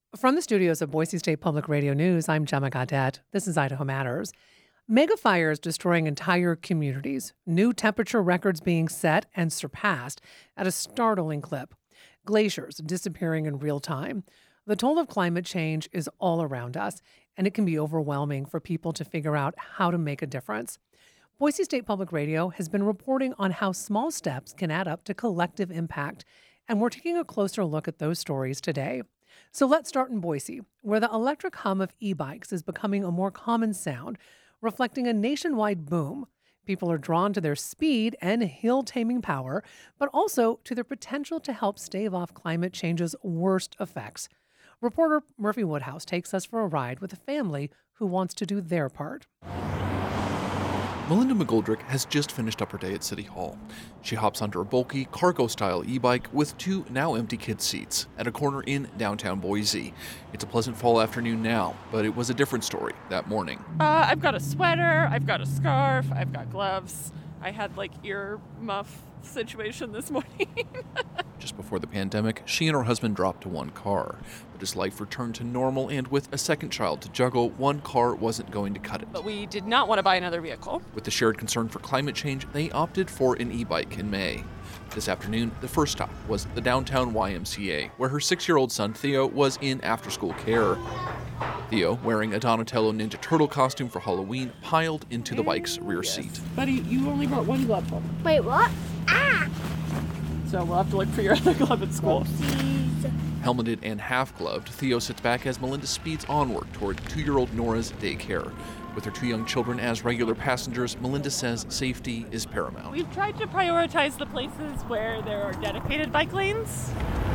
From the studios of Boise State Public Radio News, I'm Gemma Gaudette. This is Idaho Matters. Mega fires destroying entire communities, new temperature records being set and surpassed at a startling clip, glaciers disappearing in real time. The toll of climate change is all around us, and it can be overwhelming for people to figure out how to make a difference. Boise State Public Radio has been reporting on how small steps can add up to collective impact, and we're taking a closer look at those stories today. So let's start in Boise, where the electric hum of e-bikes is becoming a more common sound, reflecting a nationwide boom. People are drawn to their speed and hill-taming power, but also to their potential to help stave off climate change's worst effects. Reporter Murphy Woodhouse takes us for a ride with a family who wants to do their part. Melinda McGoldrick has just finished up her day at City Hall. She hops onto a bulky, cargo-style e-bike with two now-empty kid seats at a corner in downtown Boise. It's a pleasant fall afternoon now, but it was a different story that morning. I've got a sweater, I've got a scarf, I've got gloves. I had ear muff situation this morning. Just before the pandemic, she and her husband dropped to one car. But as life returned to normal and with a second child to juggle, one car wasn't going to cut it. But we did not want to buy another vehicle. With the shared concern for climate change, they opted for an e-bike in May. This afternoon, the first stop was the downtown YMCA, where her 6-year-old son Theo was in after-school care. Theo, wearing a Donatello Ninja Turtle costume for Halloween, piled into the bike's rear seat. Buddy, you only brought one glove home. Wait, what? So we'll have to look for your other glove at school. Helmeted and half-gloved, Theo sits back as Melinda speeds onward toward 2-year-old Nora's daycare. With her 2 young children as regular passengers, Melinda says safety is paramount. We've tried to prioritize the places where there are dedicated bike lanes.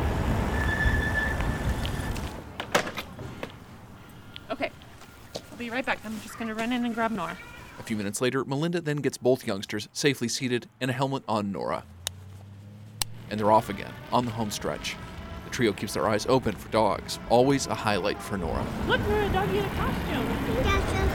Okay, I'll be right back. I'm just going to run in and grab Nora. A few minutes later, Melinda then gets both youngsters safely seated and a helmet on Nora. And they're off again, on the home stretch. The trio keeps their eyes open for dogs, always a highlight for Nora. Look, for a doggy in a costume. That's a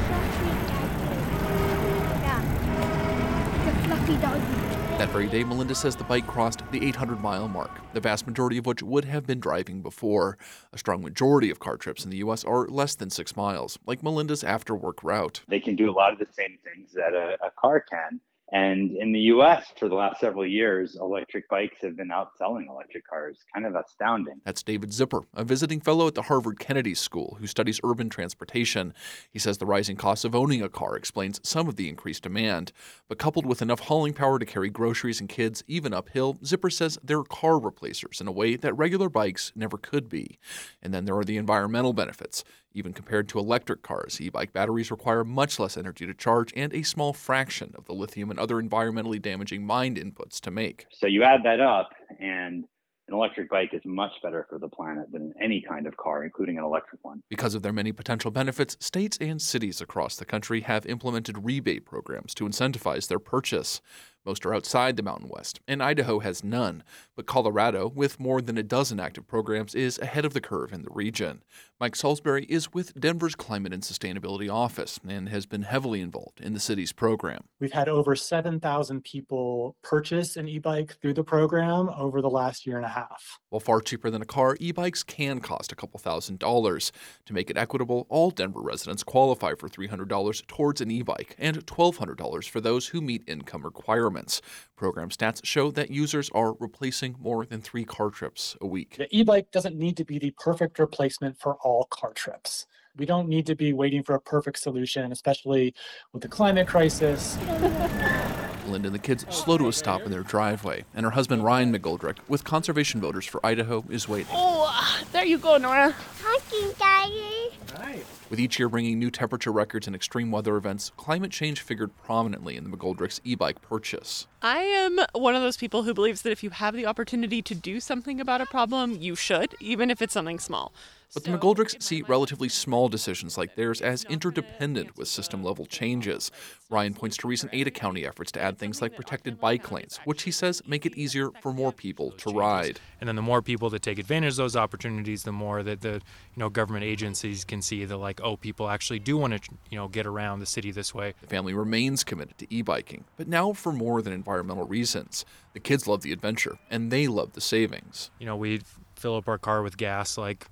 fluffy doggy. That very day, Melinda says the bike crossed the 800-mile mark, the vast majority of which would have been driving before. A strong majority of car trips in the U.S. are less than 6 miles, like Melinda's after-work route. They can do a lot of the same things that a car can. And in the U.S., for the last several years, electric bikes have been outselling electric cars. Kind of astounding. That's David Zipper, a visiting fellow at the Harvard Kennedy School who studies urban transportation. He says the rising cost of owning a car explains some of the increased demand. But coupled with enough hauling power to carry groceries and kids, even uphill, Zipper says they're car replacers in a way that regular bikes never could be. And then there are the environmental benefits. Even compared to electric cars, e-bike batteries require much less energy to charge and a small fraction of the lithium and other environmentally damaging mined inputs to make. So you add that up, and an electric bike is much better for the planet than any kind of car, including an electric one. Because of their many potential benefits, states and cities across the country have implemented rebate programs to incentivize their purchase. Most are outside the Mountain West, and Idaho has none. But Colorado, with more than a dozen active programs, is ahead of the curve in the region. Mike Salisbury is with Denver's Climate and Sustainability Office and has been heavily involved in the city's program. We've had over 7,000 people purchase an e-bike through the program over the last year and a half. While far cheaper than a car, e-bikes can cost a couple $1,000s. To make it equitable, all Denver residents qualify for $300 towards an e-bike and $1,200 for those who meet income requirements. Program stats show that users are replacing more than 3 car trips a week. The e-bike doesn't need to be the perfect replacement for all car trips. We don't need to be waiting for a perfect solution, especially with the climate crisis. Linda and the kids slow to a stop in their driveway, and her husband Ryan McGoldrick, with Conservation Voters for Idaho, is waiting. Oh, there you go, Nora. Hiking, Daddy. Right. With each year bringing new temperature records and extreme weather events, climate change figured prominently in the McGoldrick's e-bike purchase. I am one of those people who believes that if you have the opportunity to do something about a problem, you should, even if it's something small. But the McGoldricks see relatively small decisions like theirs as interdependent with system-level changes. Ryan points to recent Ada County efforts to add things like protected bike lanes, which he says make it easier for more people to ride. And then the more people that take advantage of those opportunities, the more that the government agencies can see that people actually do want to get around the city this way. The family remains committed to e-biking, but now for more than environmental reasons. The kids love the adventure, and they love the savings. We fill up our car with gas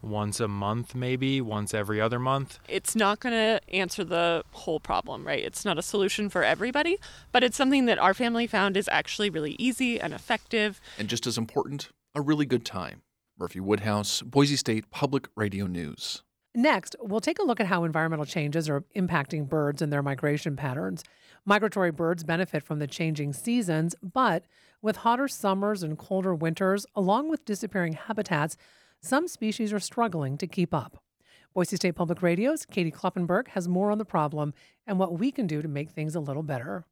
once a month, maybe once every other month. It's not going to answer the whole problem, right? It's not a solution for everybody, but it's something that our family found is actually really easy and effective. And just as important, a really good time. Murphy Woodhouse, Boise State Public Radio News. Next, we'll take a look at how environmental changes are impacting birds and their migration patterns. Migratory birds benefit from the changing seasons, but with hotter summers and colder winters, along with disappearing habitats, some species are struggling to keep up. Boise State Public Radio's Katie Kloppenberg has more on the problem and what we can do to make things a little better.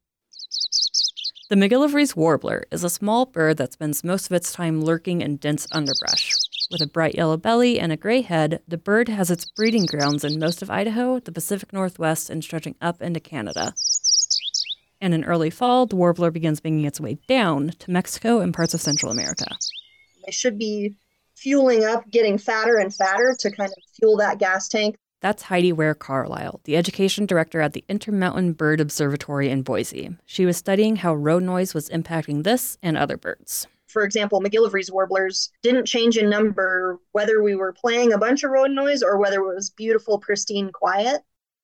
The McGillivrays warbler is a small bird that spends most of its time lurking in dense underbrush. With a bright yellow belly and a gray head, the bird has its breeding grounds in most of Idaho, the Pacific Northwest, and stretching up into Canada. And in early fall, the warbler begins making its way down to Mexico and parts of Central America. They should be fueling up, getting fatter and fatter to kind of fuel that gas tank. That's Heidi Ware Carlisle, the education director at the Intermountain Bird Observatory in Boise. She was studying how road noise was impacting this and other birds. For example, McGillivrays warblers didn't change in number whether we were playing a bunch of road noise or whether it was beautiful, pristine, quiet.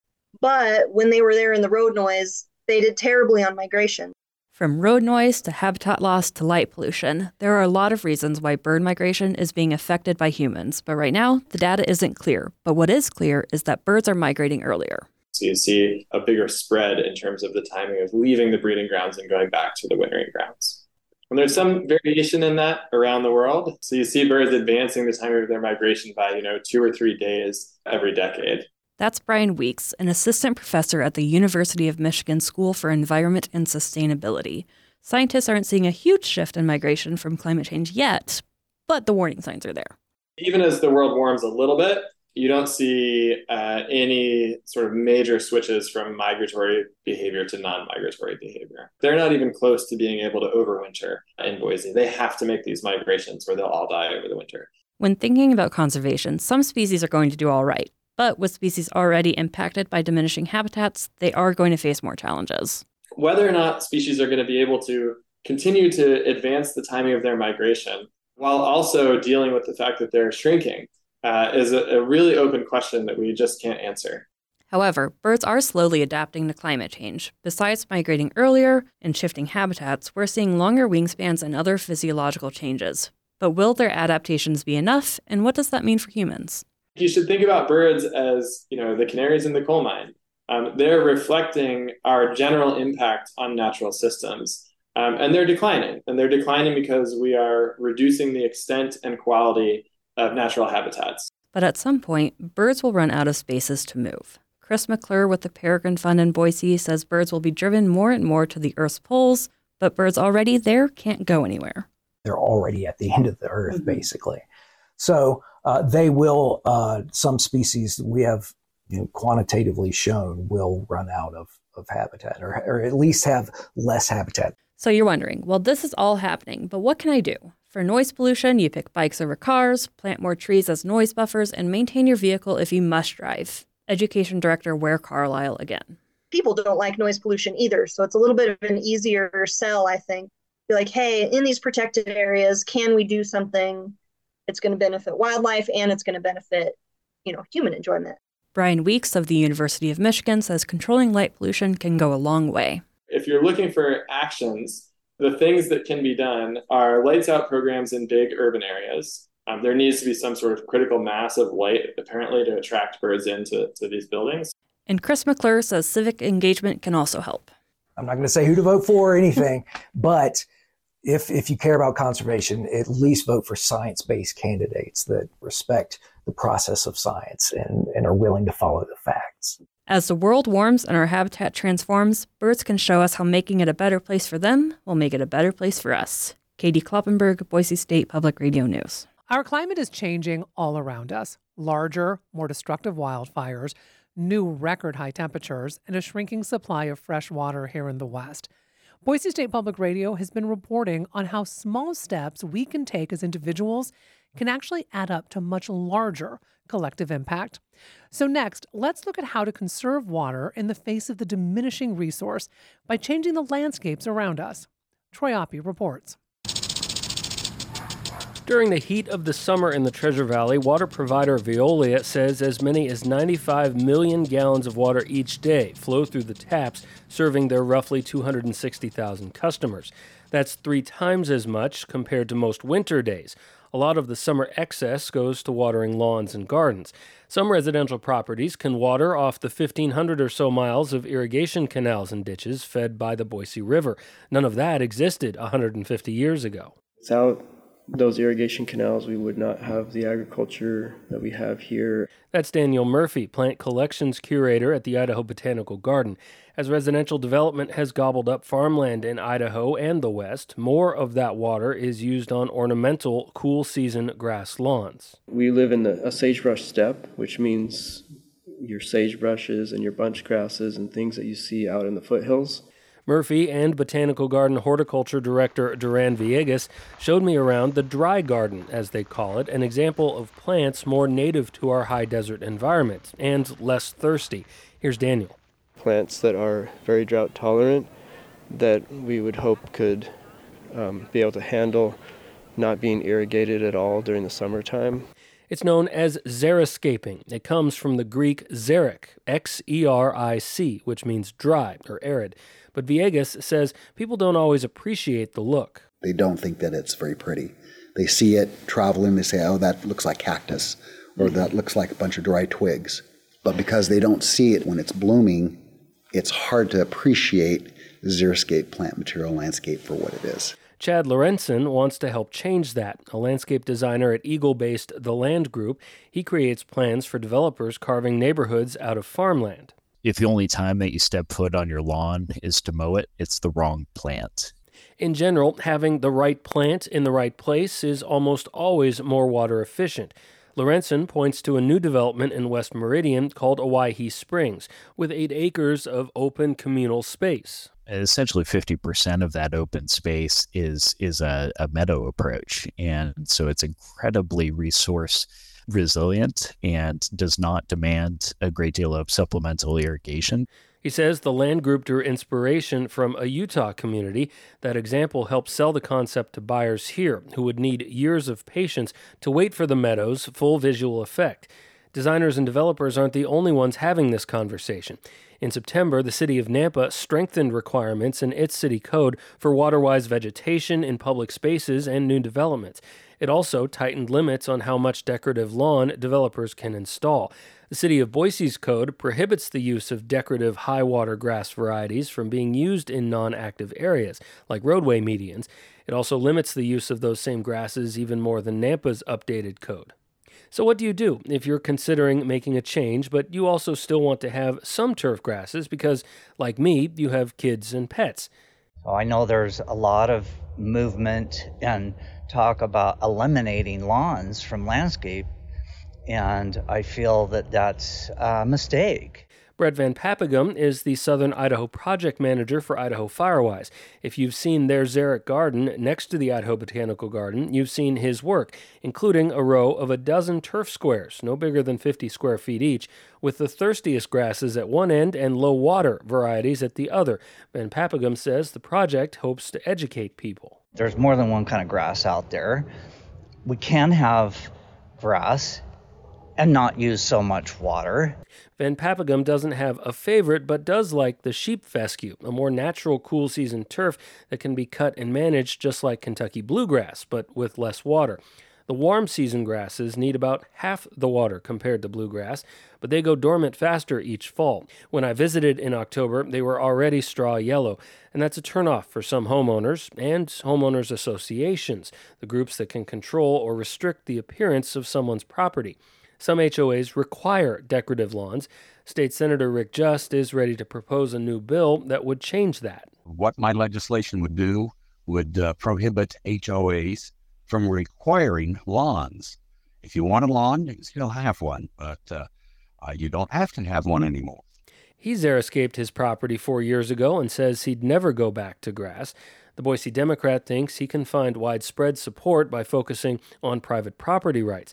But when they were there in the road noise, they did terribly on migration. From road noise to habitat loss to light pollution, there are a lot of reasons why bird migration is being affected by humans. But right now, the data isn't clear. But what is clear is that birds are migrating earlier. So you see a bigger spread in terms of the timing of leaving the breeding grounds and going back to the wintering grounds. And there's some variation in that around the world. So you see birds advancing the time of their migration by, 2 or 3 days every decade. That's Brian Weeks, an assistant professor at the University of Michigan School for Environment and Sustainability. Scientists aren't seeing a huge shift in migration from climate change yet, but the warning signs are there. Even as the world warms a little bit, you don't see any sort of major switches from migratory behavior to non-migratory behavior. They're not even close to being able to overwinter in Boise. They have to make these migrations where they'll all die over the winter. When thinking about conservation, some species are going to do all right. But with species already impacted by diminishing habitats, they are going to face more challenges. Whether or not species are going to be able to continue to advance the timing of their migration while also dealing with the fact that they're shrinking is a really open question that we just can't answer. However, birds are slowly adapting to climate change. Besides migrating earlier and shifting habitats, we're seeing longer wingspans and other physiological changes. But will their adaptations be enough, and what does that mean for humans? You should think about birds as, the canaries in the coal mine. They're reflecting our general impact on natural systems. And they're declining. And they're declining because we are reducing the extent and quality of natural habitats. But at some point, birds will run out of spaces to move. Chris McClure with the Peregrine Fund in Boise says birds will be driven more and more to the Earth's poles, but birds already there can't go anywhere. They're already at the end of the Earth, basically. So they will, some species we have quantitatively shown will run out of habitat or at least have less habitat. So you're wondering, well, this is all happening, but what can I do? For noise pollution, you pick bikes over cars, plant more trees as noise buffers, and maintain your vehicle if you must drive. Education Director Ware Carlisle again. People don't like noise pollution either, so it's a little bit of an easier sell, I think. Be like, hey, in these protected areas, can we do something that's going to benefit wildlife and it's going to benefit, human enjoyment? Brian Weeks of the University of Michigan says controlling light pollution can go a long way. If you're looking for actions, the things that can be done are lights out programs in big urban areas. There needs to be some sort of critical mass of light, apparently, to attract birds into these buildings. And Chris McClure says civic engagement can also help. I'm not going to say who to vote for or anything, but if you care about conservation, at least vote for science-based candidates that respect the process of science and are willing to follow the facts. As the world warms and our habitat transforms, birds can show us how making it a better place for them will make it a better place for us. Katie Kloppenberg, Boise State Public Radio News. Our climate is changing all around us. Larger, more destructive wildfires, new record high temperatures, and a shrinking supply of fresh water here in the West. Boise State Public Radio has been reporting on how small steps we can take as individuals can actually add up to much larger collective impact. So next, let's look at how to conserve water in the face of the diminishing resource by changing the landscapes around us. Troy Oppie reports. During the heat of the summer in the Treasure Valley, water provider Veolia says as many as 95 million gallons of water each day flow through the taps, serving their roughly 260,000 customers. That's 3 times as much compared to most winter days. A lot of the summer excess goes to watering lawns and gardens. Some residential properties can water off the 1,500 or so miles of irrigation canals and ditches fed by the Boise River. None of that existed 150 years ago. Without those irrigation canals, we would not have the agriculture that we have here. That's Daniel Murphy, plant collections curator at the Idaho Botanical Garden. As residential development has gobbled up farmland in Idaho and the West, more of that water is used on ornamental, cool-season grass lawns. We live in a sagebrush steppe, which means your sagebrushes and your bunch grasses and things that you see out in the foothills. Murphy and Botanical Garden Horticulture Director Duran Villegas showed me around the dry garden, as they call it, an example of plants more native to our high desert environment and less thirsty. Here's Daniel. Plants that are very drought tolerant that we would hope could be able to handle not being irrigated at all during the summertime. It's known as xeriscaping. It comes from the Greek xeric, X-E-R-I-C, which means dry or arid. But Villegas says people don't always appreciate the look. They don't think that it's very pretty. They see it traveling, they say, oh, that looks like cactus, or that looks like a bunch of dry twigs. But because they don't see it when it's blooming, it's hard to appreciate xeriscape plant material landscape for what it is. Chad Lorenzen wants to help change that. A landscape designer at Eagle-based The Land Group, he creates plans for developers carving neighborhoods out of farmland. If the only time that you step foot on your lawn is to mow it, it's the wrong plant. In general, having the right plant in the right place is almost always more water efficient. Lorenzen points to a new development in West Meridian called Owyhee Springs, with 8 acres of open communal space. Essentially 50% of that open space is a meadow approach, and so it's incredibly resource resilient and does not demand a great deal of supplemental irrigation. He says the Land Group drew inspiration from a Utah community. That example helped sell the concept to buyers here, who would need years of patience to wait for the meadow's full visual effect. Designers and developers aren't the only ones having this conversation. In September, the city of Nampa strengthened requirements in its city code for water-wise vegetation in public spaces and new developments. It also tightened limits on how much decorative lawn developers can install. The city of Boise's code prohibits the use of decorative high-water grass varieties from being used in non-active areas, like roadway medians. It also limits the use of those same grasses even more than Nampa's updated code. So what do you do if you're considering making a change, but you also still want to have some turf grasses because, like me, you have kids and pets? So I know there's a lot of movement and talk about eliminating lawns from landscape, and I feel that that's a mistake. Brett Van Papegum is the Southern Idaho project manager for Idaho Firewise. If you've seen their xeric garden next to the Idaho Botanical Garden, you've seen his work, including a row of 12 turf squares, no bigger than 50 square feet each, with the thirstiest grasses at one end and low-water varieties at the other. Van Papegum says the project hopes to educate people. There's more than one kind of grass out there. We can have grass and not use so much water. Van Papegum doesn't have a favorite, but does like the sheep fescue, a more natural cool-season turf that can be cut and managed just like Kentucky bluegrass, but with less water. The warm-season grasses need about half the water compared to bluegrass, but they go dormant faster each fall. When I visited in October, they were already straw yellow, and that's a turnoff for some homeowners and homeowners associations, the groups that can control or restrict the appearance of someone's property. Some HOAs require decorative lawns. State Senator Rick Just is ready to propose a new bill that would change that. What my legislation would do would prohibit HOAs from requiring lawns. If you want a lawn, you can still have one, but you don't have to have one anymore. He xeriscaped his property 4 years ago and says he'd never go back to grass. The Boise Democrat thinks he can find widespread support by focusing on private property rights.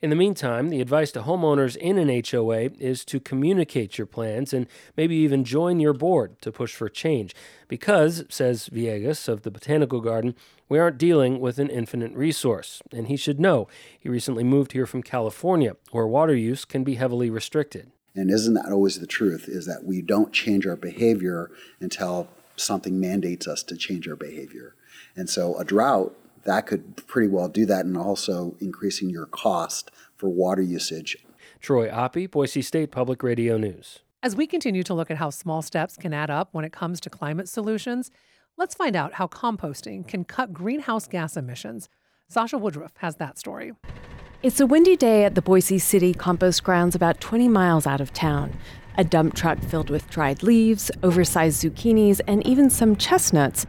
In the meantime, the advice to homeowners in an HOA is to communicate your plans and maybe even join your board to push for change. Because, says Villegas of the Botanical Garden, we aren't dealing with an infinite resource. And he should know. He recently moved here from California, where water use can be heavily restricted. And isn't that always the truth, is that we don't change our behavior until something mandates us to change our behavior. And so a drought, that could pretty well do that, and also increasing your cost for water usage. Troy Oppie, Boise State Public Radio News. As we continue to look at how small steps can add up when it comes to climate solutions, let's find out how composting can cut greenhouse gas emissions. Sasha Woodruff has that story. It's a windy day at the Boise City compost grounds about 20 miles out of town. A dump truck filled with dried leaves, oversized zucchinis, and even some chestnuts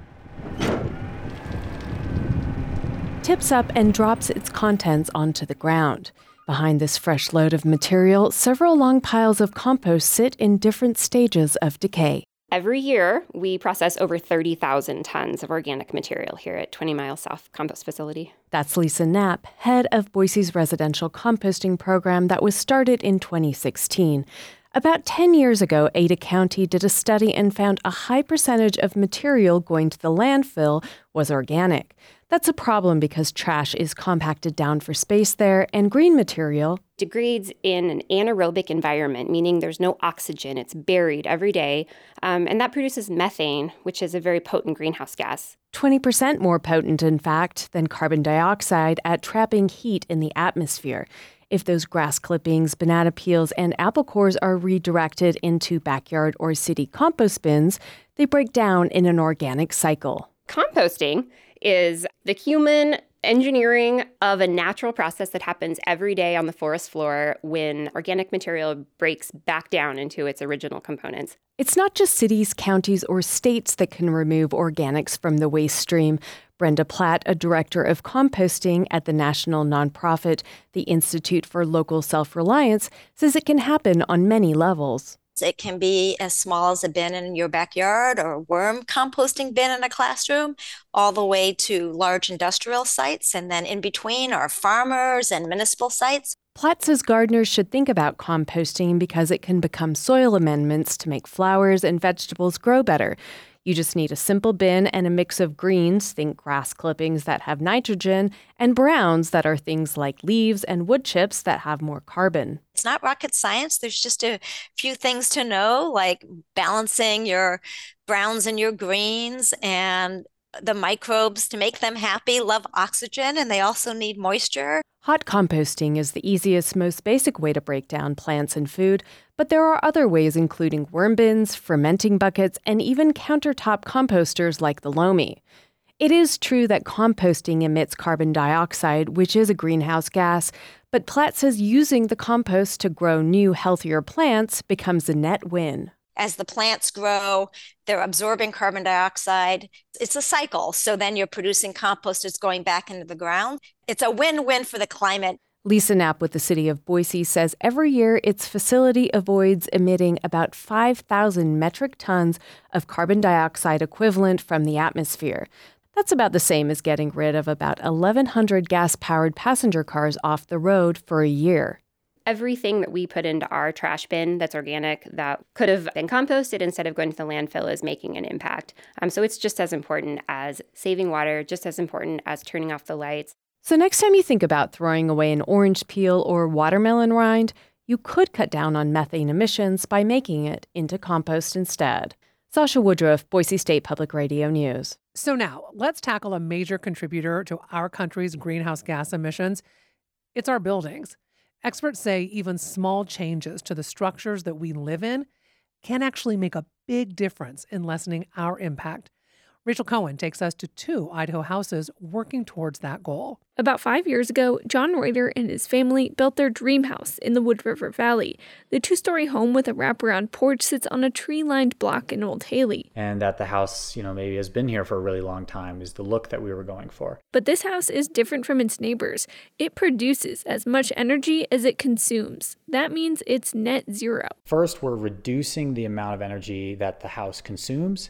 tips up and drops its contents onto the ground. Behind this fresh load of material, several long piles of compost sit in different stages of decay. Every year, we process over 30,000 tons of organic material here at 20 Mile South Compost Facility. That's Lisa Knapp, head of Boise's residential composting program that was started in 2016. About 10 years ago, Ada County did a study and found a high percentage of material going to the landfill was organic. That's a problem because trash is compacted down for space there, and green material degrades in an anaerobic environment, meaning there's no oxygen. It's buried every day, and that produces methane, which is a very potent greenhouse gas. 20% more potent, in fact, than carbon dioxide at trapping heat in the atmosphere. If those grass clippings, banana peels, and apple cores are redirected into backyard or city compost bins, they break down in an organic cycle. Composting is the human engineering of a natural process that happens every day on the forest floor when organic material breaks back down into its original components. It's not just cities, counties, or states that can remove organics from the waste stream. Brenda Platt, a director of composting at the national nonprofit, the Institute for Local Self-Reliance, says it can happen on many levels. It can be as small as a bin in your backyard or a worm composting bin in a classroom, all the way to large industrial sites, and then in between are farmers and municipal sites. Platt says gardeners should think about composting because it can become soil amendments to make flowers and vegetables grow better. You just need a simple bin and a mix of greens, think grass clippings that have nitrogen, and browns that are things like leaves and wood chips that have more carbon. It's not rocket science. There's just a few things to know, like balancing your browns and your greens, and the microbes, to make them happy, love oxygen, and they also need moisture. Hot composting is the easiest, most basic way to break down plants and food, but there are other ways, including worm bins, fermenting buckets, and even countertop composters like the Lomi. It is true that composting emits carbon dioxide, which is a greenhouse gas, but Platt says using the compost to grow new, healthier plants becomes a net win. As the plants grow, they're absorbing carbon dioxide. It's a cycle. So then you're producing compost that's going back into the ground. It's a win-win for the climate. Lisa Knapp with the city of Boise says every year its facility avoids emitting about 5,000 metric tons of carbon dioxide equivalent from the atmosphere. That's about the same as getting rid of about 1,100 gas-powered passenger cars off the road for a year. Everything that we put into our trash bin that's organic that could have been composted instead of going to the landfill is making an impact. So it's just as important as saving water, just as important as turning off the lights. So next time you think about throwing away an orange peel or watermelon rind, you could cut down on methane emissions by making it into compost instead. Sasha Woodruff, Boise State Public Radio News. So now, let's tackle a major contributor to our country's greenhouse gas emissions. It's our buildings. Experts say even small changes to the structures that we live in can actually make a big difference in lessening our impact. Rachel Cohen takes us to 2 Idaho houses working towards that goal. About 5 years ago, John Reuter and his family built their dream house in the Wood River Valley. The 2-story home with a wraparound porch sits on a tree-lined block in Old Haley. And that the house, maybe has been here for a really long time is the look that we were going for. But this house is different from its neighbors. It produces as much energy as it consumes. That means it's net zero. First, we're reducing the amount of energy that the house consumes.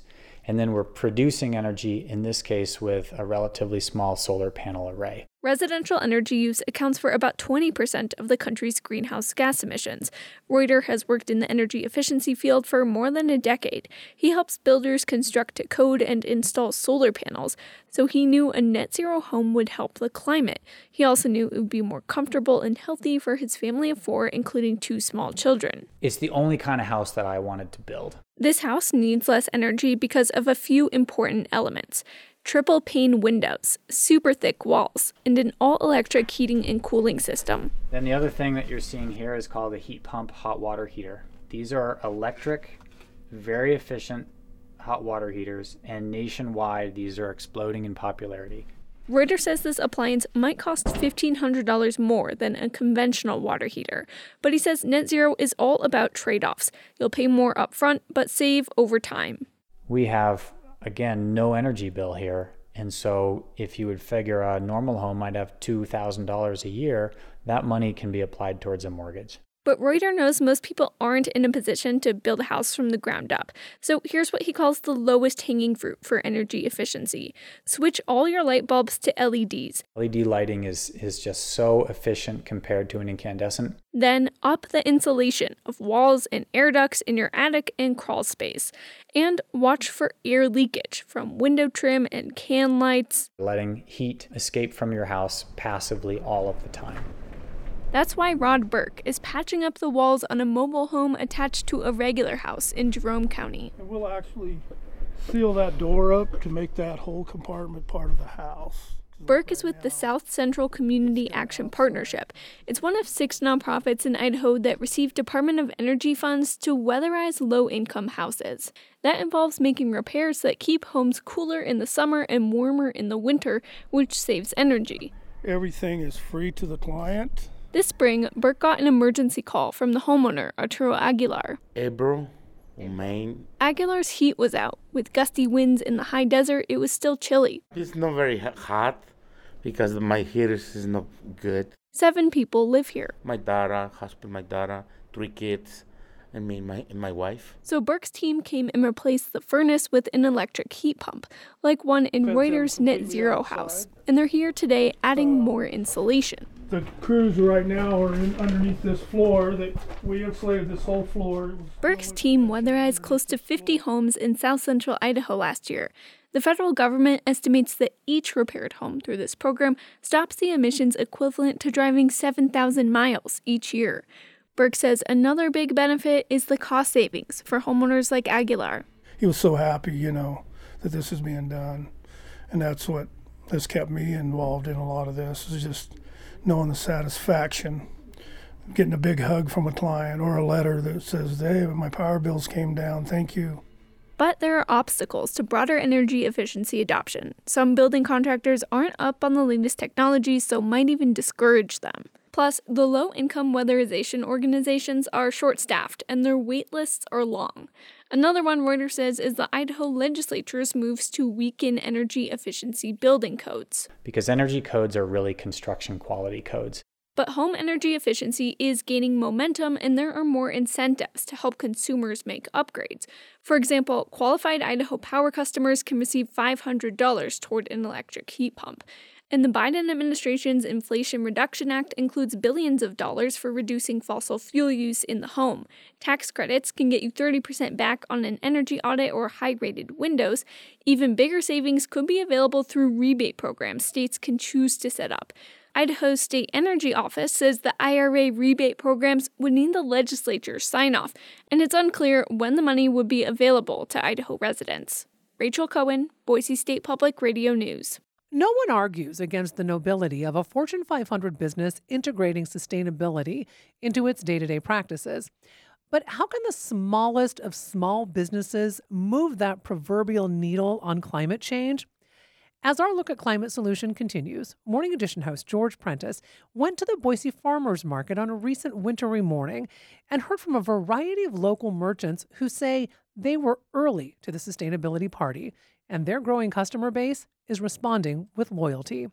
And then we're producing energy, in this case, with a relatively small solar panel array. Residential energy use accounts for about 20% of the country's greenhouse gas emissions. Reuter has worked in the energy efficiency field for more than a decade. He helps builders construct, code, and install solar panels, so he knew a net zero home would help the climate. He also knew it would be more comfortable and healthy for his family of 4, including 2 small children. It's the only kind of house that I wanted to build. This house needs less energy because of a few important elements: triple pane windows, super thick walls, and an all-electric heating and cooling system. Then the other thing that you're seeing here is called a heat pump hot water heater. These are electric, very efficient hot water heaters, and nationwide these are exploding in popularity. Reuter says this appliance might cost $1,500 more than a conventional water heater, but he says net zero is all about trade-offs. You'll pay more upfront, but save over time. We have, again, no energy bill here, and so if you would figure a normal home might have $2,000 a year, that money can be applied towards a mortgage. But Reuter knows most people aren't in a position to build a house from the ground up. So here's what he calls the lowest hanging fruit for energy efficiency. Switch all your light bulbs to LEDs. LED lighting is just so efficient compared to an incandescent. Then up the insulation of walls and air ducts in your attic and crawl space. And watch for air leakage from window trim and can lights. Letting heat escape from your house passively all of the time. That's why Rod Burke is patching up the walls on a mobile home attached to a regular house in Jerome County. And we'll actually seal that door up to make that whole compartment part of the house. Burke is with the South Central Community Action Partnership. It's one of 6 nonprofits in Idaho that receive Department of Energy funds to weatherize low-income houses. That involves making repairs that keep homes cooler in the summer and warmer in the winter, which saves energy. Everything is free to the client. This spring, Burke got an emergency call from the homeowner, Arturo Aguilar. April, May. Aguilar's heat was out. With gusty winds in the high desert, it was still chilly. It's not very hot because my heater is not good. 7 people live here. My daughter, husband, my daughter, 3 kids, and me and my wife. So Burke's team came and replaced the furnace with an electric heat pump, like one in Reuter's net zero house. And they're here today adding more insulation. The crews right now are underneath this floor. We insulated this whole floor. Burke's team weatherized close to 50 homes in south central Idaho last year. The federal government estimates that each repaired home through this program stops the emissions equivalent to driving 7,000 miles each year. Burke says another big benefit is the cost savings for homeowners like Aguilar. He was so happy, that this is being done. And that's what has kept me involved in a lot of this, is just knowing the satisfaction, getting a big hug from a client or a letter that says, hey, my power bills came down, thank you. But there are obstacles to broader energy efficiency adoption. Some building contractors aren't up on the latest technologies, so might even discourage them. Plus, the low-income weatherization organizations are short-staffed, and their wait lists are long. Another one Reuter says is the Idaho legislature's moves to weaken energy efficiency building codes. Because energy codes are really construction quality codes. But home energy efficiency is gaining momentum, and there are more incentives to help consumers make upgrades. For example, qualified Idaho Power customers can receive $500 toward an electric heat pump. And the Biden administration's Inflation Reduction Act includes billions of dollars for reducing fossil fuel use in the home. Tax credits can get you 30% back on an energy audit or high-rated windows. Even bigger savings could be available through rebate programs states can choose to set up. Idaho's State Energy Office says the IRA rebate programs would need the legislature's sign-off, and it's unclear when the money would be available to Idaho residents. Rachel Cohen, Boise State Public Radio News. No one argues against the nobility of a Fortune 500 business integrating sustainability into its day-to-day practices. But how can the smallest of small businesses move that proverbial needle on climate change? As our look at climate solution continues, Morning Edition host George Prentice went to the Boise Farmers Market on a recent wintry morning and heard from a variety of local merchants who say they were early to the sustainability party, and their growing customer base is responding with loyalty.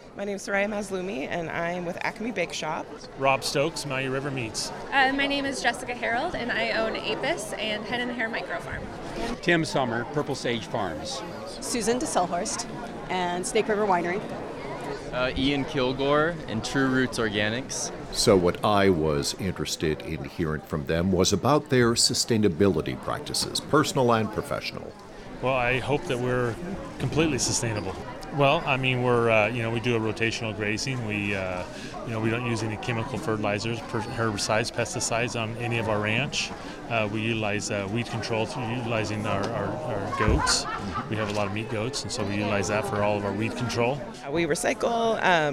My name is Soraya Mazlumi, and I'm with Acme Bake Shop. Rob Stokes, Maui River Meats. My name is Jessica Harold, and I own Apis and Head and Hair Micro Farm. Tim Sommer, Purple Sage Farms. Susan DeSelhorst, and Snake River Winery. Ian Kilgore and True Roots Organics. So what I was interested in hearing from them was about their sustainability practices, personal and professional. Well, I hope that we're completely sustainable. Well, I mean, we're we do a rotational grazing. We we don't use any chemical fertilizers, herbicides, pesticides on any of our ranch. We utilize weed control through utilizing our goats. We have a lot of meat goats, and so we utilize that for all of our weed control. We recycle.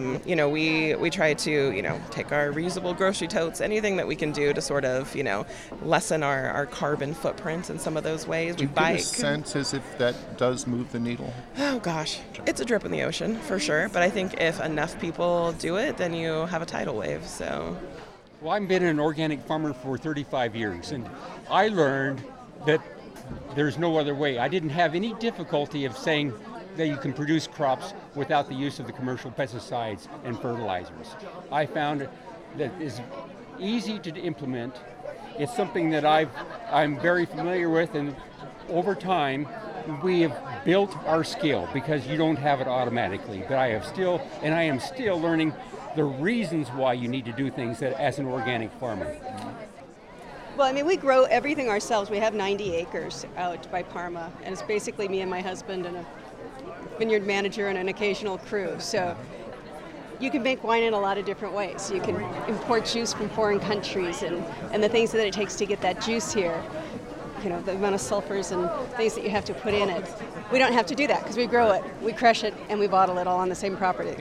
We try to take our reusable grocery totes, anything that we can do to sort of lessen our carbon footprint in some of those ways. Do you get a sense as if that does move the needle? Oh gosh, it's a drip in the ocean for sure. But I think if enough people do it, then you have a tidal wave. So. Well, I've been an organic farmer for 35 years, and I learned that there's no other way. I didn't have any difficulty of saying that you can produce crops without the use of the commercial pesticides and fertilizers. I found that it's easy to implement. It's something that I'm very familiar with, and over time, we have built our skill because you don't have it automatically. But I am still learning the reasons why you need to do things as an organic farmer. Well, I mean, we grow everything ourselves. We have 90 acres out by Parma, and it's basically me and my husband and a vineyard manager and an occasional crew. So you can make wine in a lot of different ways. You can import juice from foreign countries and the things that it takes to get that juice here. The amount of sulfurs and things that you have to put in it. We don't have to do that because we grow it, we crush it, and we bottle it all on the same property.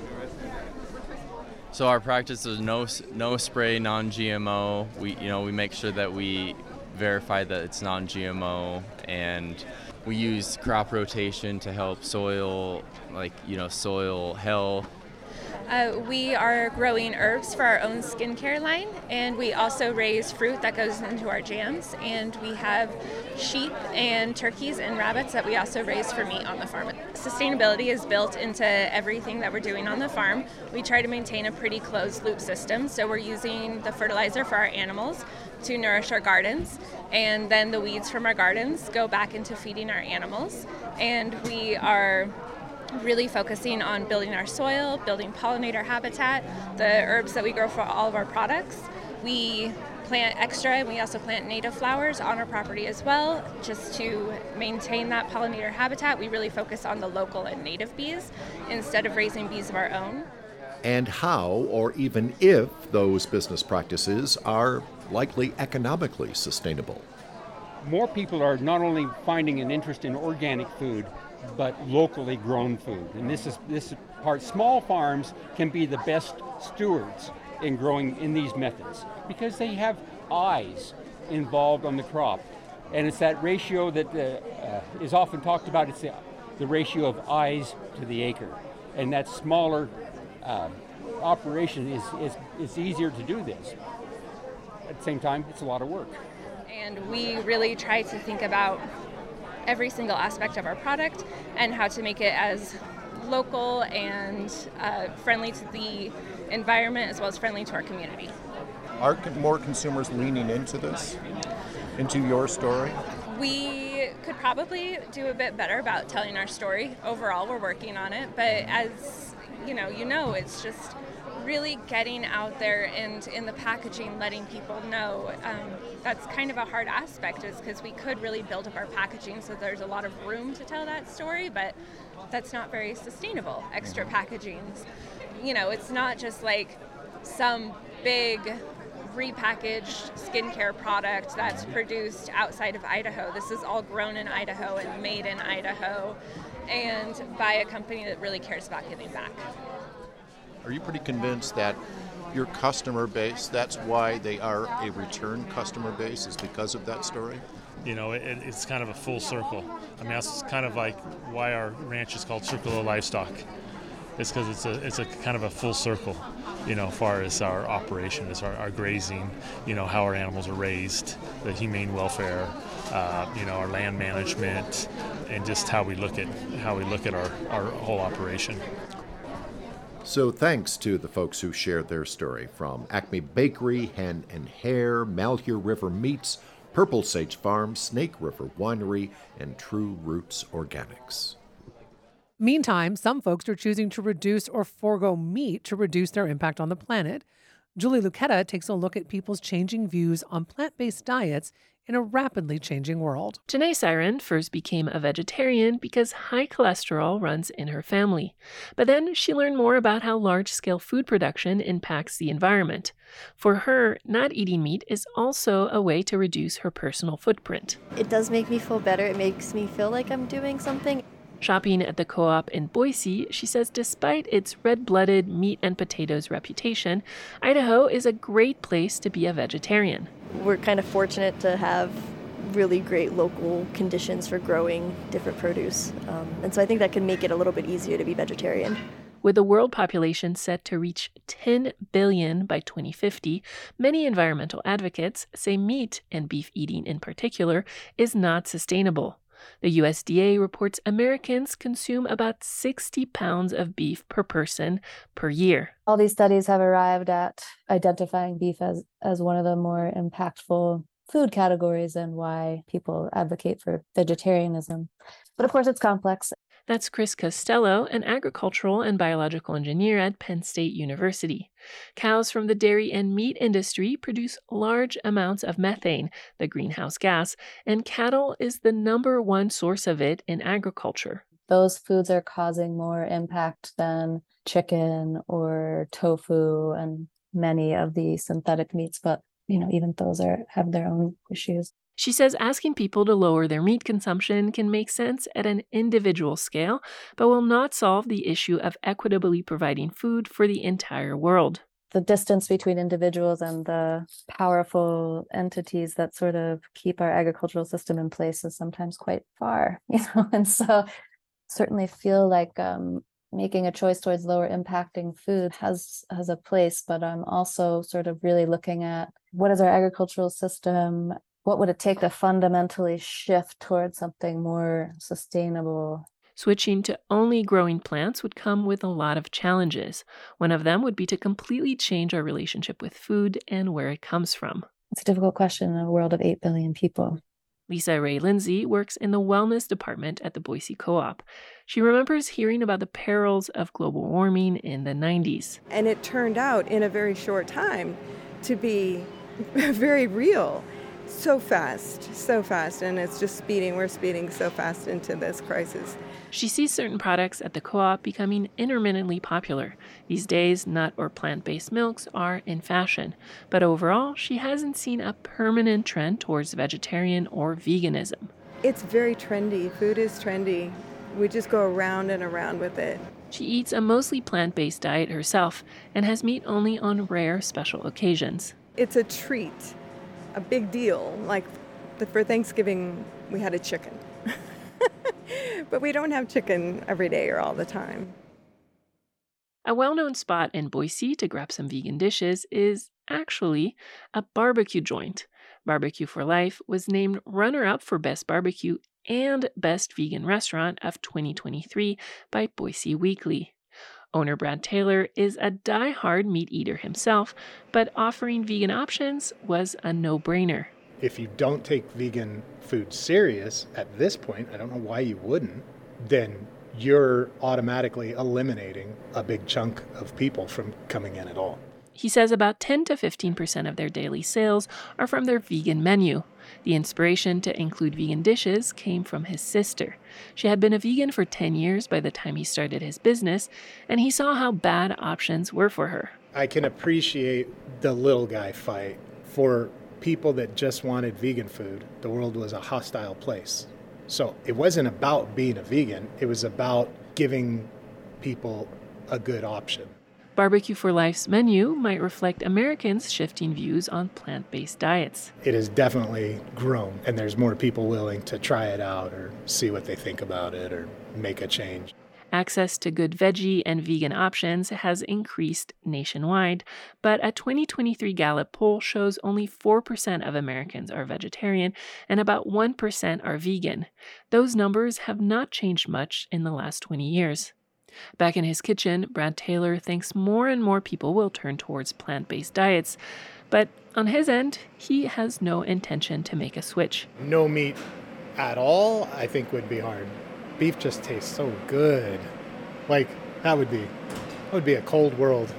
So our practice is no spray, non-GMO. We make sure that we verify that it's non-GMO, and we use crop rotation to help soil health. We are growing herbs for our own skincare line, and we also raise fruit that goes into our jams, and we have sheep and turkeys and rabbits that we also raise for meat on the farm. Sustainability is built into everything that we're doing on the farm. We try to maintain a pretty closed loop system, so we're using the fertilizer for our animals to nourish our gardens, and then the weeds from our gardens go back into feeding our animals, and we are really focusing on building our soil, building pollinator habitat, the herbs that we grow for all of our products. We plant extra, and we also plant native flowers on our property as well, just to maintain that pollinator habitat. We really focus on the local and native bees instead of raising bees of our own. And how, or even if, those business practices are likely economically sustainable. More people are not only finding an interest in organic food, but locally grown food. And this part, small farms can be the best stewards in growing in these methods because they have eyes involved on the crop. And it's that ratio that is often talked about. It's the ratio of eyes to the acre. And that smaller operation is easier to do this. At the same time, it's a lot of work. And we really try to think about every single aspect of our product and how to make it as local and friendly to the environment as well as friendly to our community. Are more consumers leaning into this, into your story? We could probably do a bit better about telling our story. Overall, we're working on it, but as it's just really getting out there and in the packaging letting people know. That's kind of a hard aspect, is because we could really build up our packaging so there's a lot of room to tell that story, but that's not very sustainable, extra packagings. It's not just like some big repackaged skincare product that's produced outside of Idaho. This is all grown in Idaho and made in Idaho and by a company that really cares about giving back. Are you pretty convinced that your customer base, that's why they are a return customer base, is because of that story? It's kind of a full circle. I mean, that's kind of like why our ranch is called Circle of Livestock. It's because it's a kind of a full circle, as far as our operation, as our grazing, how our animals are raised, the humane welfare, our land management, and just how we look at our whole operation. So thanks to the folks who shared their story, from Acme Bakery, Hen and Hare, Malheur River Meats, Purple Sage Farm, Snake River Winery, and True Roots Organics. Meantime, some folks are choosing to reduce or forego meat to reduce their impact on the planet. Julie Lucchetta takes a look at people's changing views on plant-based diets in a rapidly changing world. Janae Siren first became a vegetarian because high cholesterol runs in her family. But then she learned more about how large-scale food production impacts the environment. For her, not eating meat is also a way to reduce her personal footprint. It does make me feel better. It makes me feel like I'm doing something. Shopping at the Co-op in Boise, she says despite its red-blooded meat and potatoes reputation, Idaho is a great place to be a vegetarian. We're kind of fortunate to have really great local conditions for growing different produce. And so I think that can make it a little bit easier to be vegetarian. With the world population set to reach 10 billion by 2050, many environmental advocates say meat, and beef eating in particular, is not sustainable. The USDA reports Americans consume about 60 pounds of beef per person per year. All these studies have arrived at identifying beef as one of the more impactful food categories and why people advocate for vegetarianism. But of course, it's complex. That's Chris Costello, an agricultural and biological engineer at Penn State University. Cows from the dairy and meat industry produce large amounts of methane, the greenhouse gas, and cattle is the number one source of it in agriculture. Those foods are causing more impact than chicken or tofu and many of the synthetic meats, but even those have their own issues. She says asking people to lower their meat consumption can make sense at an individual scale, but will not solve the issue of equitably providing food for the entire world. The distance between individuals and the powerful entities that sort of keep our agricultural system in place is sometimes quite far, and so certainly feel like making a choice towards lower impacting food has a place, but I'm also sort of really looking at what is our agricultural system. What would it take to fundamentally shift towards something more sustainable? Switching to only growing plants would come with a lot of challenges. One of them would be to completely change our relationship with food and where it comes from. It's a difficult question in a world of 8 billion people. Lisa Ray Lindsay works in the wellness department at the Boise Co-op. She remembers hearing about the perils of global warming in the 90s. And it turned out in a very short time to be very real. So fast, and it's just we're speeding so fast into this crisis. She sees certain products at the Co-op becoming intermittently popular. These days, nut or plant-based milks are in fashion, but overall, she hasn't seen a permanent trend towards vegetarian or veganism. It's very trendy. Food is trendy. We just go around and around with it. She eats a mostly plant-based diet herself and has meat only on rare special occasions. It's a treat. A big deal. Like for Thanksgiving, we had a chicken. But we don't have chicken every day or all the time. A well-known spot in Boise to grab some vegan dishes is actually a barbecue joint. Barbecue for Life was named runner-up for Best Barbecue and Best Vegan Restaurant of 2023 by Boise Weekly. Owner Brad Taylor is a die-hard meat eater himself, but offering vegan options was a no-brainer. If you don't take vegan food serious at this point, I don't know why you wouldn't, then you're automatically eliminating a big chunk of people from coming in at all. He says about 10 to 15% of their daily sales are from their vegan menu. The inspiration to include vegan dishes came from his sister. She had been a vegan for 10 years by the time he started his business, and he saw how bad options were for her. I can appreciate the little guy fight. For people that just wanted vegan food, the world was a hostile place. So it wasn't about being a vegan, it was about giving people a good option. Barbecue for Life's menu might reflect Americans' shifting views on plant-based diets. It has definitely grown, and there's more people willing to try it out or see what they think about it or make a change. Access to good veggie and vegan options has increased nationwide, but a 2023 Gallup poll shows only 4% of Americans are vegetarian and about 1% are vegan. Those numbers have not changed much in the last 20 years. Back in his kitchen, Brad Taylor thinks more and more people will turn towards plant-based diets. But on his end, he has no intention to make a switch. No meat at all, I think, would be hard. Beef just tastes so good. Like, that would be a cold world.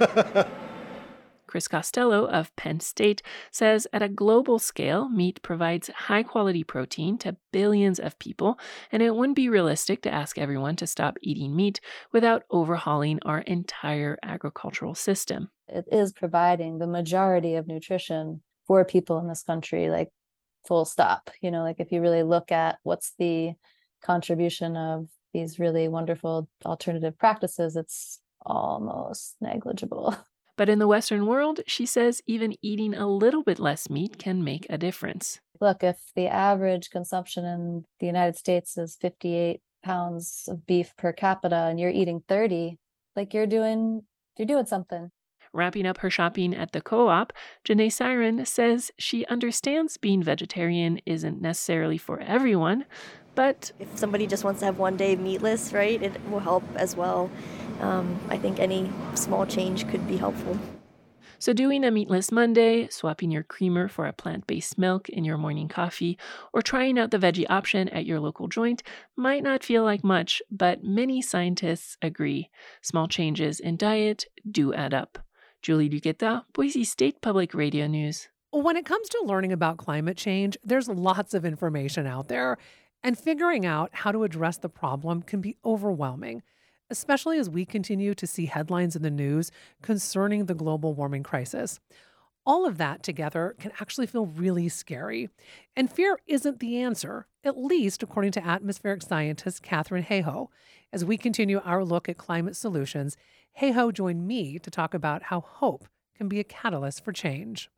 Chris Costello of Penn State says at a global scale, meat provides high-quality protein to billions of people, and it wouldn't be realistic to ask everyone to stop eating meat without overhauling our entire agricultural system. It is providing the majority of nutrition for people in this country, like full stop. Like if you really look at what's the contribution of these really wonderful alternative practices, it's almost negligible. But in the Western world, she says even eating a little bit less meat can make a difference. Look, if the average consumption in the United States is 58 pounds of beef per capita and you're eating 30, like you're doing something. Wrapping up her shopping at the co-op, Janae Siren says she understands being vegetarian isn't necessarily for everyone, but if somebody just wants to have one day meatless, right, it will help as well. I think any small change could be helpful. So doing a meatless Monday, swapping your creamer for a plant-based milk in your morning coffee, or trying out the veggie option at your local joint might not feel like much, but many scientists agree. Small changes in diet do add up. Julie Duqueta, Boise State Public Radio News. When it comes to learning about climate change, there's lots of information out there, and figuring out how to address the problem can be overwhelming, especially as we continue to see headlines in the news concerning the global warming crisis. All of that together can actually feel really scary. And fear isn't the answer, at least according to atmospheric scientist Katharine Hayhoe. As we continue our look at climate solutions, Hayhoe joined me to talk about how hope can be a catalyst for change.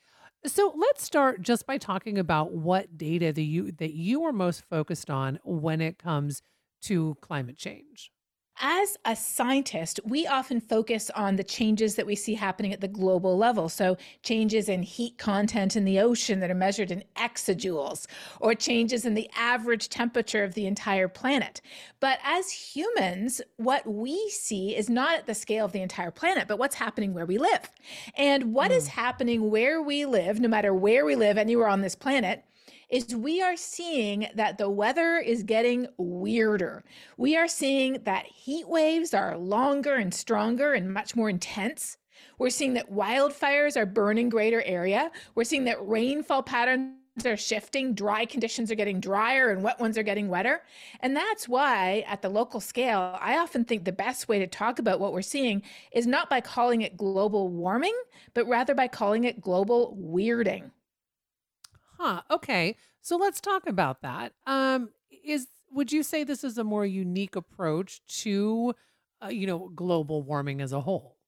So let's start just by talking about what data that you are most focused on when it comes to climate change. As a scientist, we often focus on the changes that we see happening at the global level. So changes in heat content in the ocean that are measured in exajoules, or changes in the average temperature of the entire planet. But as humans, what we see is not at the scale of the entire planet, but what's happening where we live. And what is happening where we live, no matter where we live, anywhere on this planet, is we are seeing that the weather is getting weirder. We are seeing that heat waves are longer and stronger and much more intense. We're seeing that wildfires are burning greater area. We're seeing that rainfall patterns are shifting. Dry conditions are getting drier and wet ones are getting wetter. And that's why at the local scale, I often think the best way to talk about what we're seeing is not by calling it global warming, but rather by calling it global weirding. Okay. So let's talk about that. Would you say this is a more unique approach to, global warming as a whole?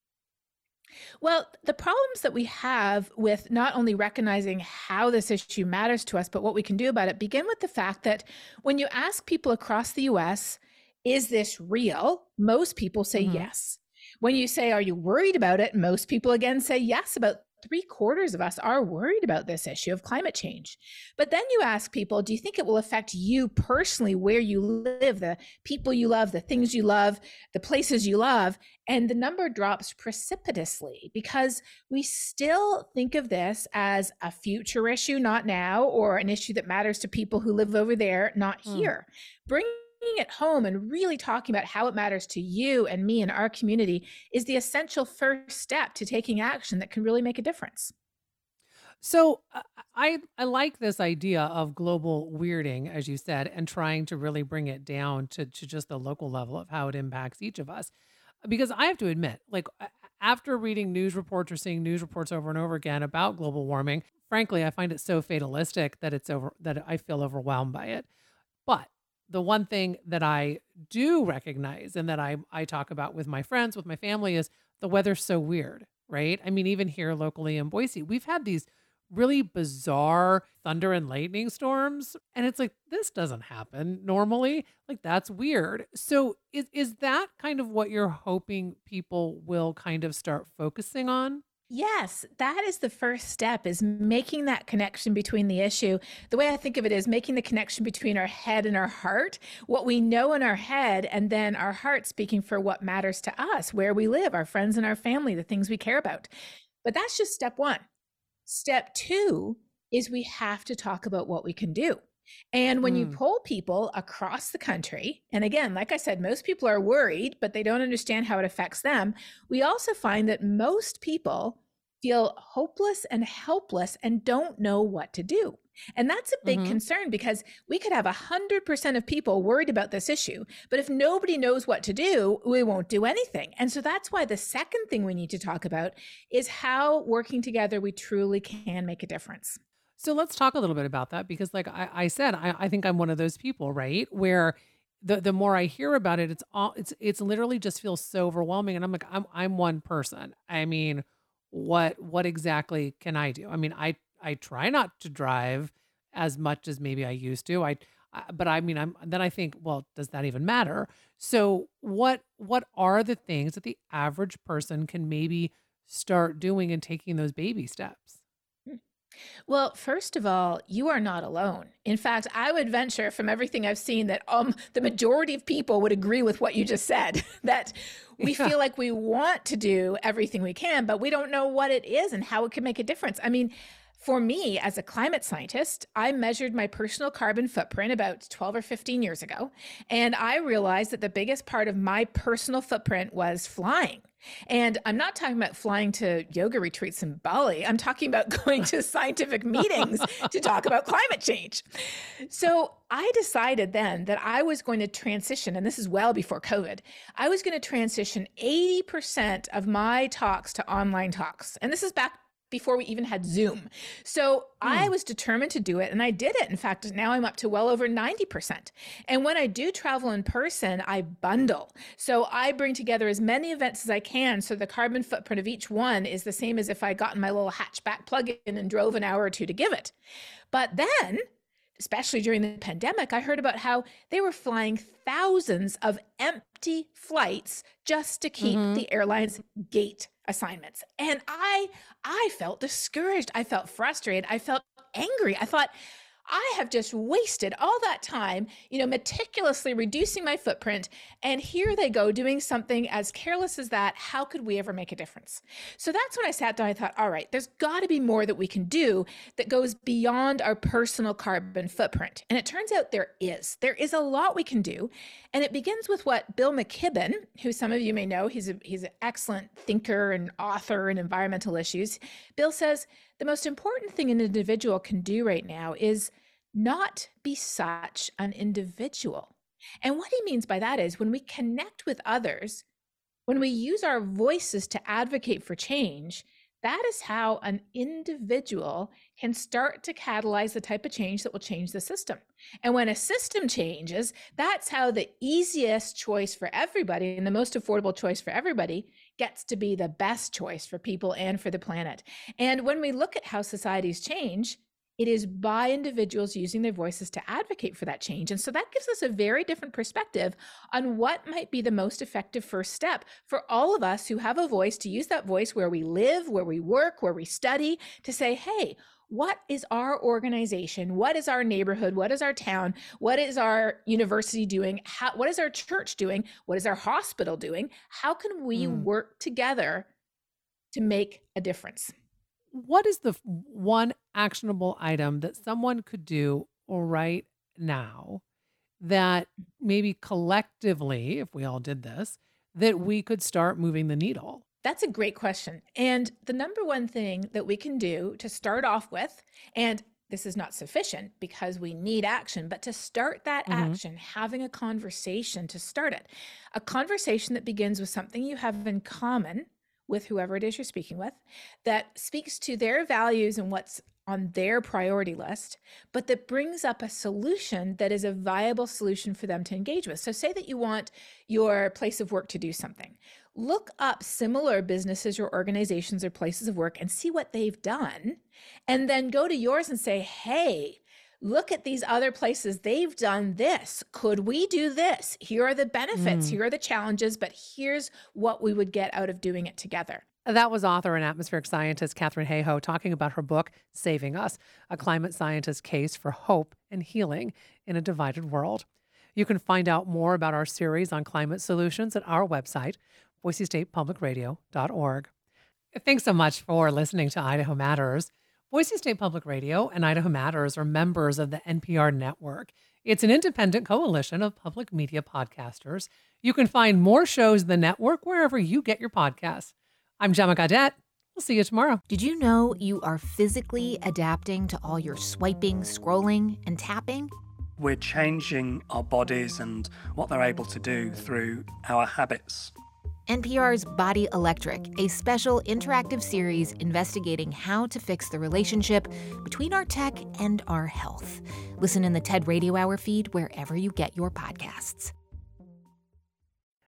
Well, the problems that we have with not only recognizing how this issue matters to us, but what we can do about it begin with the fact that when you ask people across the U.S., is this real? Most people say yes. When you say, are you worried about it? Most people again say yes. About 3/4 of us are worried about this issue of climate change. But then you ask people, do you think it will affect you personally, where you live, the people you love, the things you love, the places you love? And the number drops precipitously because we still think of this as a future issue, not now, or an issue that matters to people who live over there, not here. Bringing it home and really talking about how it matters to you and me and our community is the essential first step to taking action that can really make a difference. So I like this idea of global weirding, as you said, and trying to really bring it down to just the local level of how it impacts each of us. Because I have to admit, like after reading news reports or seeing news reports over and over again about global warming, frankly, I find it so fatalistic that that I feel overwhelmed by it. But the one thing that I do recognize and that I talk about with my friends, with my family, is the weather's so weird, right? I mean, even here locally in Boise, we've had these really bizarre thunder and lightning storms. And it's like, this doesn't happen normally. Like, that's weird. So is that kind of what you're hoping people will kind of start focusing on? Yes, that is the first step, is making that connection between the issue. The way I think of it is making the connection between our head and our heart, what we know in our head, and then our heart speaking for what matters to us, where we live, our friends and our family, the things we care about. But that's just step one. Step two is we have to talk about what we can do. And when you poll people across the country, and again, like I said, most people are worried, but they don't understand how it affects them. We also find that most people feel hopeless and helpless and don't know what to do. And that's a big concern, because we could have 100% of people worried about this issue, but if nobody knows what to do, we won't do anything. And so that's why the second thing we need to talk about is how working together we truly can make a difference. So let's talk a little bit about that, because like I said, I think I'm one of those people, right? Where the more I hear about it, it's literally just feels so overwhelming. And I'm like, I'm one person. I mean, what exactly can I do? I mean, I try not to drive as much as maybe I used to. But I mean, then I think, well, does that even matter? So what are the things that the average person can maybe start doing and taking those baby steps? Well, first of all, you are not alone. In fact, I would venture from everything I've seen that the majority of people would agree with what you just said, that we feel like we want to do everything we can, but we don't know what it is and how it can make a difference. I mean, for me, as a climate scientist, I measured my personal carbon footprint about 12 or 15 years ago, and I realized that the biggest part of my personal footprint was flying. And I'm not talking about flying to yoga retreats in Bali. I'm talking about going to scientific meetings to talk about climate change. So I decided then that I was going to transition, and this is well before COVID, I was going to transition 80% of my talks to online talks. And this is back before we even had Zoom. So I was determined to do it, and I did it. In fact, now I'm up to well over 90%. And when I do travel in person, I bundle. So I bring together as many events as I can, so the carbon footprint of each one is the same as if I got in my little hatchback plug-in and drove an hour or two to give it. But then, especially during the pandemic, I heard about how they were flying thousands of empty flights just to keep the airlines gate assignments. And I felt discouraged. I felt frustrated. I felt angry. I thought, I have just wasted all that time, meticulously reducing my footprint. And here they go doing something as careless as that. How could we ever make a difference? So that's when I sat down. I thought, all right, there's got to be more that we can do that goes beyond our personal carbon footprint. And it turns out there is a lot we can do. And it begins with what Bill McKibben, who some of you may know, he's an excellent thinker and author in environmental issues. Bill says, the most important thing an individual can do right now is not be such an individual. And what he means by that is when we connect with others, when we use our voices to advocate for change, that is how an individual can start to catalyze the type of change that will change the system. And when a system changes, that's how the easiest choice for everybody and the most affordable choice for everybody gets to be the best choice for people and for the planet. And when we look at how societies change, it is by individuals using their voices to advocate for that change. And so that gives us a very different perspective on what might be the most effective first step for all of us who have a voice, to use that voice where we live, where we work, where we study, to say, hey, what is our organization? What is our neighborhood? What is our town? What is our university doing? What is our church doing? What is our hospital doing? How can we work together to make a difference? What is the one actionable item that someone could do right now that maybe collectively, if we all did this, that we could start moving the needle? That's a great question. And the number one thing that we can do to start off with, and this is not sufficient because we need action, but to start that action, having a conversation to start it, a conversation that begins with something you have in common with whoever it is you're speaking with, that speaks to their values and what's on their priority list, but that brings up a solution that is a viable solution for them to engage with. So say that you want your place of work to do something. Look up similar businesses or organizations or places of work and see what they've done, and then go to yours and say, hey, look at these other places. They've done this. Could we do this? Here are the benefits. Here are the challenges, but here's what we would get out of doing it together. That was author and atmospheric scientist Katharine Hayhoe talking about her book, Saving Us, a climate scientist's case for hope and healing in a divided world. You can find out more about our series on climate solutions at our website, boisestatepublicradio.org. Thanks so much for listening to Idaho Matters. Boise State Public Radio and Idaho Matters are members of the NPR network. It's an independent coalition of public media podcasters. You can find more shows in the network wherever you get your podcasts. I'm Gemma Gaudette. We'll see you tomorrow. Did you know you are physically adapting to all your swiping, scrolling, and tapping? We're changing our bodies and what they're able to do through our habits. NPR's Body Electric, a special interactive series investigating how to fix the relationship between our tech and our health. Listen in the TED Radio Hour feed wherever you get your podcasts.